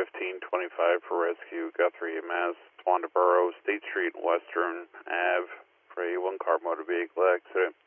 1525 for rescue, Guthrie, Mass, Twandaboro, State Street, Western Ave, for a one-car motor vehicle accident.